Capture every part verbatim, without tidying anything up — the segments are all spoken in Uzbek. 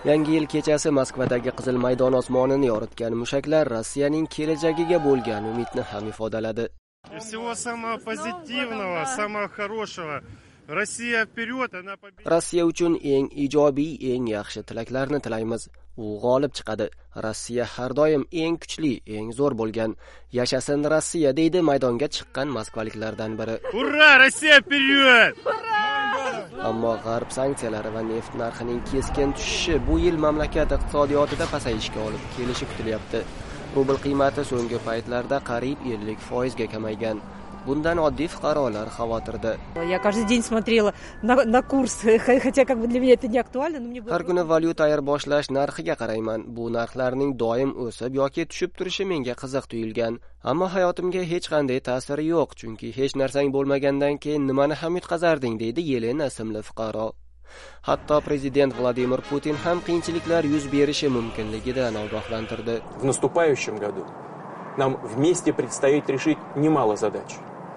Yangi yil kechasi Moskvadagi Qizil maydon osmonini yoritgan mushaklar Rossiyaning kelajagiga bo'lgan umidni ham ifodaladi. Всего самого позитивного, самого хорошего. Rossiya вперед, она победит. Rossiya uchun eng ijobiy, eng yaxshi tilaklarni tilaymiz. U g'olib chiqadi. Rossiya har doim eng kuchli, eng zo'r bo'lgan. Yashasin Rossiya, deydi maydonga chiqqan moskvaliklardan biri. Ura, Rossiya вперед! Ammo g'arb sanksiyalari va neft narxining keskin tushishi bu yil mamlakat iqtisodiyotida pasayishga olib kelishi kutilyapti. Rubl qiymati so'nggi paytlarda qariyb ellik foiz ga kamaygan. Bundan oddiy fuqarolar xavotirda. Я каждый день смотрела на, на курс, хотя как бы для меня это не актуально, но мне было... Har kuni valyuta ayirboshlash narxiga qarayman. Bu narxlarning doim o'sib yoki tushib turishi menga qiziq tuyulgan. Ammo hayotimga hech qanday ta'siri yo'q, chunki hech narsang bo'lmagandan keyin nimani ham yutqazarding, deydi Yelena ismli fuqaro. Hatto prezident Vladimir Putin ham qiyinchiliklar yuz berishi mumkinligidan ogohlantirdi. В наступающем году нам вместе предстоит решить немало задач.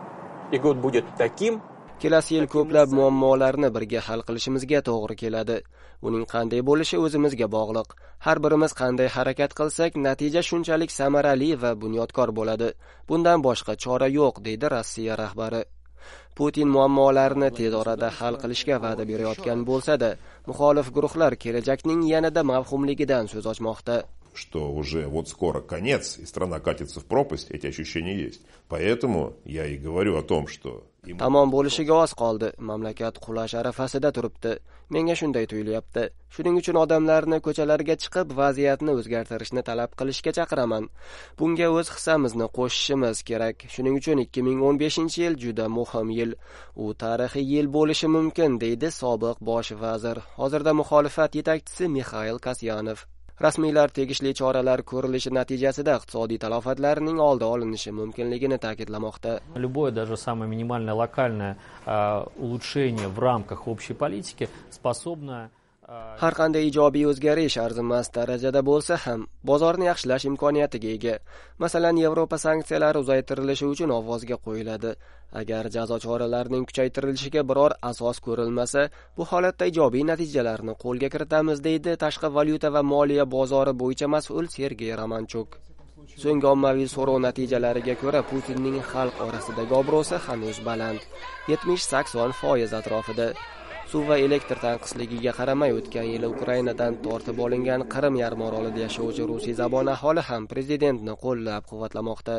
И год будет таким. Kelasi yil ko'plab muammolarni birga hal qilishimizga to'g'ri keladi. Uning qanday bo'lishi o'zimizga bog'liq. Har birimiz qanday harakat qilsak, natija shunchalik samarali va bunyodkor bo'ladi. Bundan boshqa chora yo'q, deydi Rossiya rahbari. Putin muammolarni tez orada hal qilishga va'da berayotgan bo'lsa-da, muxolif guruhlar kelajakning yanada mavhumligidan so'z ochmoqda. Что уже вот скоро конец, и страна катится в пропасть, эти ощущения есть. Поэтому я и говорю о том, что... Tamom bo'lishiga oz qoldi. Mamlakat qulash arafasida turibdi. Menga shunday tuyulyapti. Shuning uchun odamlarni ko'chalarga chiqib vaziyatni o'zgartirishni talab qilishga chaqiraman. Bunga o'z hissamizni qo'shishimiz kerak. Shuning uchun ikki ming o'n beshinchi yil juda muhim yil. U tarixiy yil bo'lishi mumkin, deydi sobiq bosh vazir. Hozirda muxolifat yetakchisi Mixail Kasyanov. Rasmiylar tegishli choralar ko'rilishi natijasida iqtisodiy talofatlarning oldi olinishi mumkinligini ta'kidlamoqda. Любое, даже самое минимальное локальное э, улучшение в рамках общей политики способно... Har qanday ijobiy o'zgarish arzimas darajada bo'lsa ham bozorni yaxshilash imkoniyatiga ega. Masalan, Yevropa sanksiyalari uzaytirilishi uchun ovozga qo'yiladi. Agar jazo choralarining kuchaytirilishiga biror asos ko'rilmasa, bu holatda ijobiy natijalarni qo'lga kiritamiz, deydi tashqi valyuta va moliya bozori bo'yicha mas'ul Sergey Romanchuk. So'nggi ommaviy so'rov natijalariga ko'ra Putinning xalq orasidagi obro'si hanuz baland, yetmish sakson foiz atrofida. Suv va elektr tanqisligiga qaramay o'tgan yili Ukrainadan tortib olingan Qrim yarimorolida yashovchi rusiy zabon aholi ham prezidentni qo'llab-quvvatlamoqda.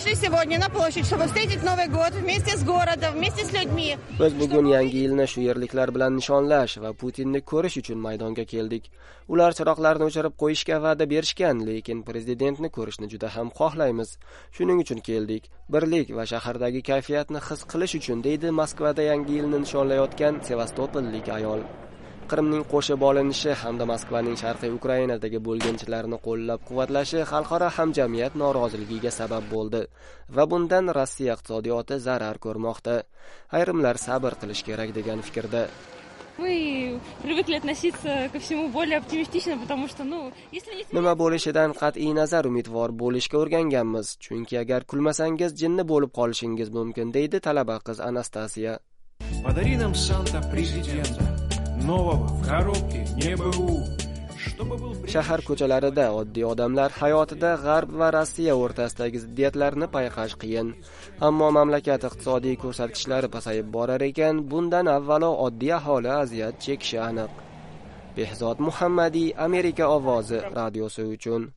Biz bugun yangi yilni shu yerliklar bilan nishonlash va Putinni ko'rish uchun maydonga keldik. Ular chiroqlarni o'chirib qo'yishga va'da berishgan, lekin prezidentni ko'rishni juda ham xohlaymiz. Shuning uchun keldik. Birlik va shahardagi kayfiyatni his qilish uchun, deydi Moskvada yangi yilni nishonlayotgan Sevastopollik ayol. Qrimning qo'shib olinishi hamda Moskvaning sharqiy Ukrainadagi bo'lginchilarni qo'llab-quvvatlashi xalqaro hamjamiyat noroziligiga sabab bo'ldi va bundan Rossiya iqtisodiyoti zarar ko'rmoqda. Ayrimlar sabr qilish kerak degan fikrda. Мы привыкли относиться ко всему более оптимистично, потому что, ну, если не... Nima bo'lishidan qat'iy nazar umidvor bo'lishga o'rganganmiz, chunki agar kulmasangiz jinni bo'lib qolishingiz mumkin, deydi talaba qiz Anastasiya. Подари нам, Санта, президента, нового в коробке, не БУ. Shahar ko'chalarida oddiy odamlar hayotida G'arb va Rossiya o'rtasidagi ziddiyatlarni payqash qiyin. Ammo mamlakat iqtisodiy ko'rsatkichlari pasayib borar ekan, bundan avvalo oddiy aholi aziyat chekishi aniq. Behzod Muhammadiy, Amerika ovozi radiosi uchun.